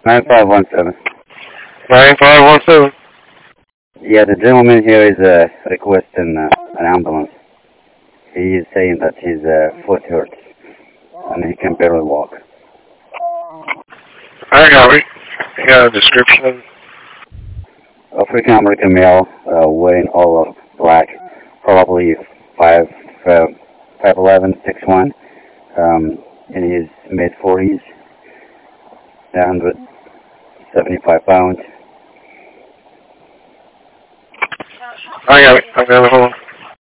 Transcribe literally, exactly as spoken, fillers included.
nine five one seven. nine five one seven. Yeah, the gentleman here is uh, requesting uh, an ambulance. He is saying that his uh, foot hurts and he can barely walk. I got it. I got a description. African American male, uh, wearing all of black, probably five, uh, five eleven, six one, um, in his mid forties, one hundred seventy-five pounds. I got it. I got it. Hold on.